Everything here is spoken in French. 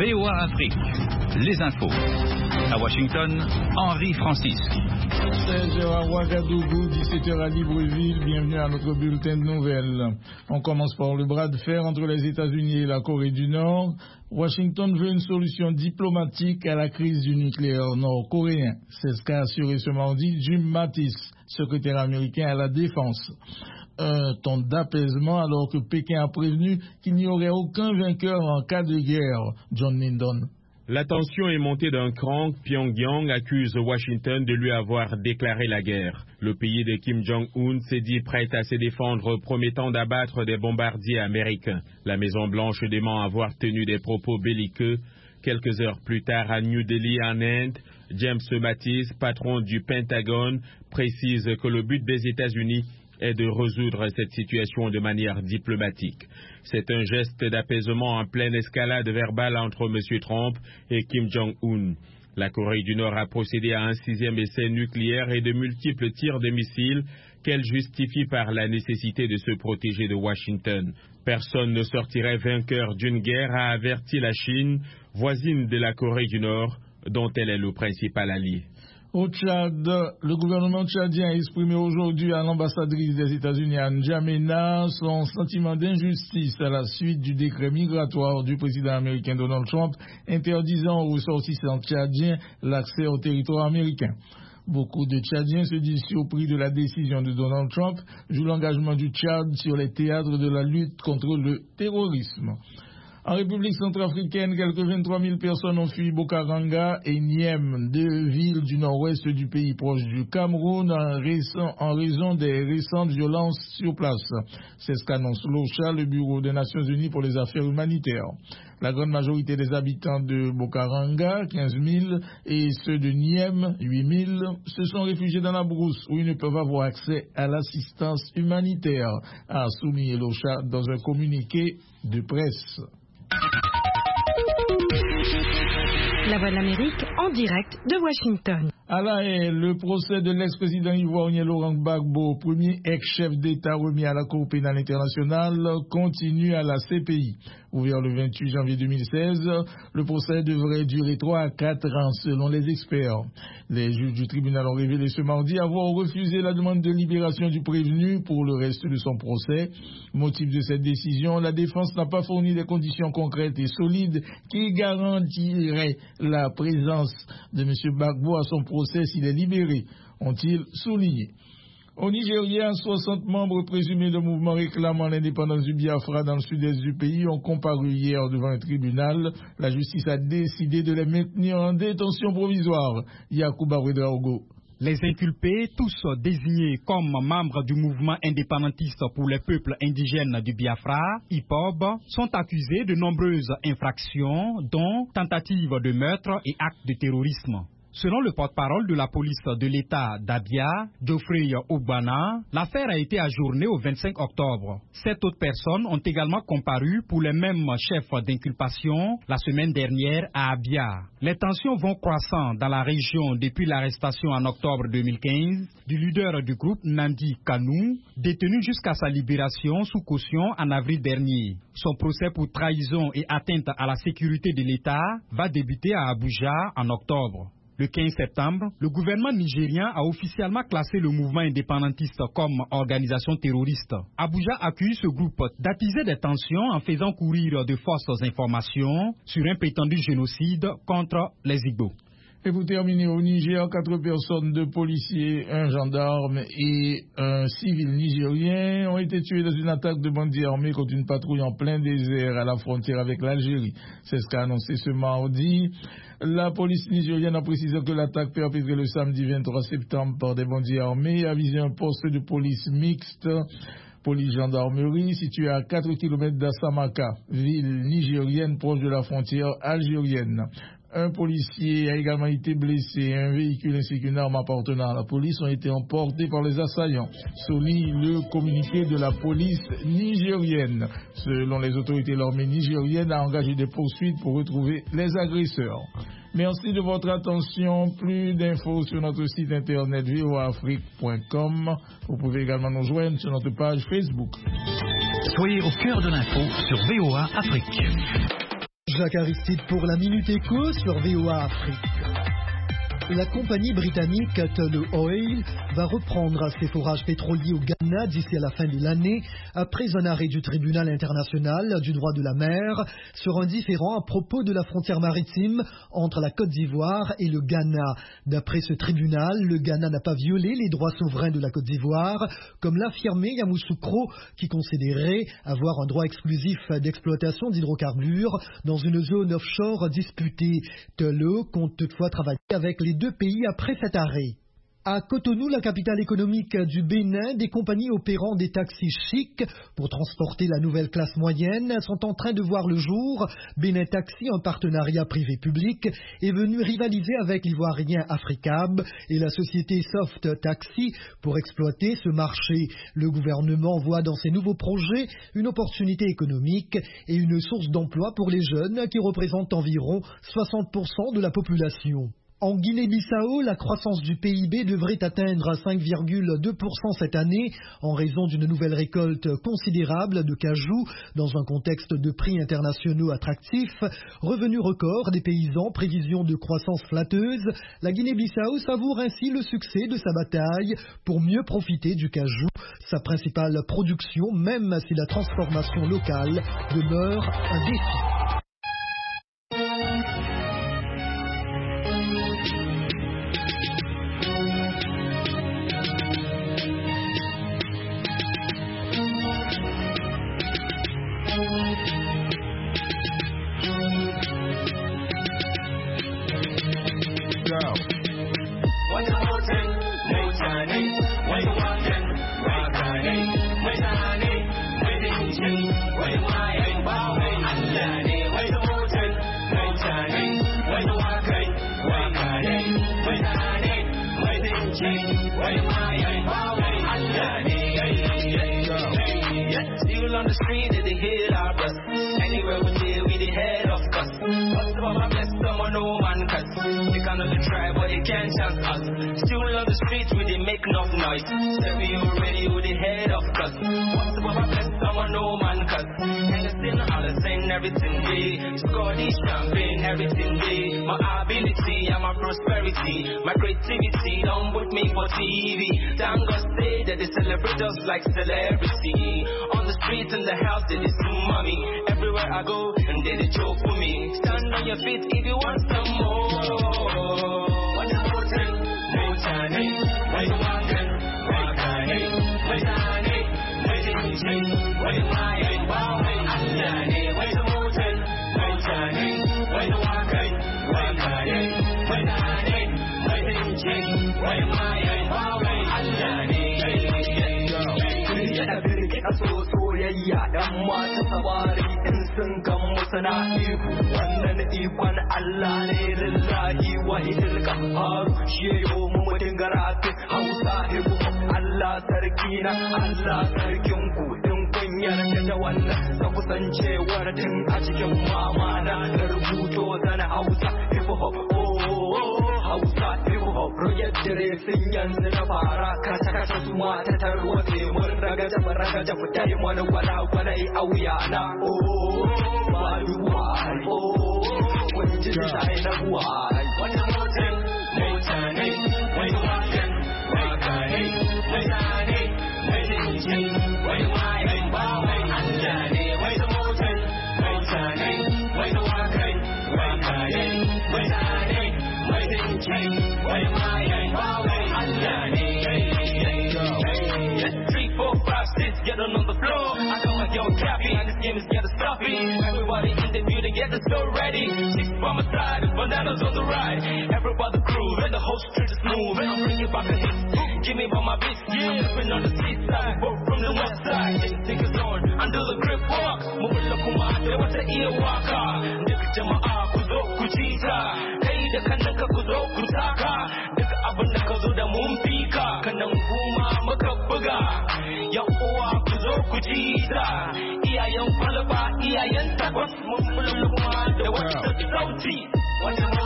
VOA Afrique, les infos. À Washington, Henri Francis. 16h à Ouagadougou, 17h à Libreville. Bienvenue à notre bulletin de nouvelles. On commence par le bras de fer entre les États-Unis et la Corée du Nord. Washington veut une solution diplomatique à la crise du nucléaire nord-coréen. C'est ce qu'a assuré ce mardi Jim Mattis, secrétaire américain à la Défense. Un ton d'apaisement alors que Pékin a prévenu qu'il n'y aurait aucun vainqueur en cas de guerre. John Lyndon. La tension est montée d'un cran. Pyongyang accuse Washington de lui avoir déclaré la guerre. Le pays de Kim Jong-un s'est dit prêt à se défendre, promettant d'abattre des bombardiers américains. La Maison-Blanche dément avoir tenu des propos belliqueux. Quelques heures plus tard, à New Delhi, en Inde, James Mattis, patron du Pentagone, précise que le but des États-Unis est de résoudre cette situation de manière diplomatique. C'est un geste d'apaisement en pleine escalade verbale entre M. Trump et Kim Jong-un. La Corée du Nord a procédé à un 6e essai nucléaire et de multiples tirs de missiles qu'elle justifie par la nécessité de se protéger de Washington. Personne ne sortirait vainqueur d'une guerre, a averti la Chine, voisine de la Corée du Nord, dont elle est le principal allié. Au Tchad, le gouvernement tchadien a exprimé aujourd'hui à l'ambassadrice des États-Unis à N'Djamena son sentiment d'injustice à la suite du décret migratoire du président américain Donald Trump interdisant aux ressortissants tchadiens l'accès au territoire américain. Beaucoup de Tchadiens se disent surpris de la décision de Donald Trump, jouant l'engagement du Tchad sur les théâtres de la lutte contre le terrorisme. En République centrafricaine, quelques 23 000 personnes ont fui Bokaranga et Niem, deux villes du nord-ouest du pays proche du Cameroun, en raison des récentes violences sur place. C'est ce qu'annonce l'OCHA, le Bureau des Nations Unies pour les affaires humanitaires. La grande majorité des habitants de Bokaranga, 15 000, et ceux de Niem, 8 000, se sont réfugiés dans la brousse où ils ne peuvent avoir accès à l'assistance humanitaire, a souligné l'OCHA dans un communiqué de presse. La Voix de l'Amérique en direct de Washington. À La Haye, le procès de l'ex-président ivoirien Laurent Gbagbo, premier ex-chef d'État remis à la Cour pénale internationale, continue à la CPI. Ouvert le 28 janvier 2016, le procès devrait durer 3 à 4 ans selon les experts. Les juges du tribunal ont révélé ce mardi avoir refusé la demande de libération du prévenu pour le reste de son procès. Motif de cette décision, la défense n'a pas fourni des conditions concrètes et solides qui garantiraient la présence de M. Gbagbo à son procès s'il est libéré, ont-ils souligné. Au Nigeria, 60 membres présumés de mouvement réclamant l'indépendance du Biafra dans le sud-est du pays ont comparu hier devant un tribunal. La justice a décidé de les maintenir en détention provisoire. Yacouba Ouedraogo. Les inculpés, tous désignés comme membres du mouvement indépendantiste pour les peuples indigènes du Biafra, IPOB, sont accusés de nombreuses infractions, dont tentatives de meurtre et actes de terrorisme. Selon le porte-parole de la police de l'État d'Abia, Geoffrey Ogbana, l'affaire a été ajournée au 25 octobre. 7 autres personnes ont également comparu pour les mêmes chefs d'inculpation la semaine dernière à Abia. Les tensions vont croissant dans la région depuis l'arrestation en octobre 2015 du leader du groupe Nandi Kanu, détenu jusqu'à sa libération sous caution en avril dernier. Son procès pour trahison et atteinte à la sécurité de l'État va débuter à Abuja en octobre. Le 15 septembre, le gouvernement nigérien a officiellement classé le mouvement indépendantiste comme organisation terroriste. Abuja accuse ce groupe d'attiser des tensions en faisant courir de fausses informations sur un prétendu génocide contre les Igbo. Et pour terminer, au Niger, 4 personnes, 2 policiers, un gendarme et un civil nigérien ont été tués dans une attaque de bandits armés contre une patrouille en plein désert à la frontière avec l'Algérie. C'est ce qu'a annoncé ce mardi. La police nigérienne a précisé que l'attaque perpétrée le samedi 23 septembre par des bandits armés a visé un poste de police mixte, police-gendarmerie, situé à 4 km d'Assamaka, ville nigérienne proche de la frontière algérienne. Un policier a également été blessé. Un véhicule ainsi qu'une arme appartenant à la police ont été emportés par les assaillants, souligne le communiqué de la police nigérienne. Selon les autorités, l'armée nigérienne a engagé des poursuites pour retrouver les agresseurs. Merci de votre attention. Plus d'infos sur notre site internet voaafrique.com. Vous pouvez également nous joindre sur notre page Facebook. Soyez au cœur de l'info sur VOA Afrique. Jacques Aristide pour la Minute Éco sur VOA Afrique. La compagnie britannique Tullow Oil va reprendre ses forages pétroliers au Ghana d'ici à la fin de l'année, après un arrêt du tribunal international du droit de la mer sur un différend à propos de la frontière maritime entre la Côte d'Ivoire et le Ghana. D'après ce tribunal, le Ghana n'a pas violé les droits souverains de la Côte d'Ivoire, comme l'affirmait Yamoussoukro, qui considérait avoir un droit exclusif d'exploitation d'hydrocarbures dans une zone offshore disputée. Tullow compte toutefois travailler avec les deux pays après cet arrêt. À Cotonou, la capitale économique du Bénin, des compagnies opérant des taxis chics pour transporter la nouvelle classe moyenne sont en train de voir le jour. Bénin Taxi, un partenariat privé-public, est venu rivaliser avec l'ivoirien Africab et la société Soft Taxi pour exploiter ce marché. Le gouvernement voit dans ces nouveaux projets une opportunité économique et une source d'emploi pour les jeunes qui représentent environ 60% de la population. En Guinée-Bissau, la croissance du PIB devrait atteindre 5,2% cette année en raison d'une nouvelle récolte considérable de cajou dans un contexte de prix internationaux attractifs. Revenu record des paysans, prévision de croissance flatteuse. La Guinée-Bissau savoure ainsi le succès de sa bataille pour mieux profiter du cajou, sa principale production, même si la transformation locale demeure un défi. Still on the street, they hear our bus. Anywhere we deal, we the head of us. First of all, I bless someone, no man cuts. They can only try, but they can't chance us. Still on the street, we they make enough noise. Say we already with the head of us. First of all, I bless someone, no man cuts. And it's still all the same, everything day. Score this champagne, everything day. My ability and my prosperity, my creativity, don't put me for TV. Thank God say that they celebrate us like celebrity. On the street and the house, they see mommy. Everywhere I go, and they joke for me. Stand on your feet if you want some more. What's the mountain? Mountain, where you walking? Walking, where's the honey? Where's the kitchen? Where you lying? Bowing, Alani, where's the mountain? Mountain, where you walking? Walking, where's the honey? Where's the kitchen? Where you lying? Bowing, Alani. So soyayya ɗan mata sabari in sun kan musana ihu wannan ikon Allah ne lillahi wahidul qahhar shi yo mu mutun garafi Hausa ibu Allah sarki na Allah sarkin ku din kun yarda da wannan sa kusancewar tun a cikin mama na rubuto zana Hausa ibu Hausa ibu royar dare sun yanzu na fara kasa su mata tarwatse mun raga fitai mana gwalai a wuya na maluwai kun ji sai na buwai wannan mutane wai wakan wakane wai zane wai jinji wai waye bawai Allah ne wai da mutane wai wakan wakane wai zane wai jinji wai waye bawai Allah ne. 3, 4, 5, 6, get on the floor. I know my young cappy, and this game is getting stuffy. Everybody in the building, get the store ready. Chicks by my side, bananas on the ride. Everybody groove, and the whole street is smooth. And I'm bringing back a hit. Give me by my beat, I'm flipping on the east side, both from the west side. Think it's on, under the grip walk. Moving the kumate, what's the ear walker? Nigga jama'a, kuzo kuchita. Hey, the kanaka kuzo kutaka. Nigga abunda kazo da mumpika. Kanang kuma makabuga. Yan uwa ku zo ku ji ta iyayen kwalba iyayen takwas mun mulmuwa da wata sauti.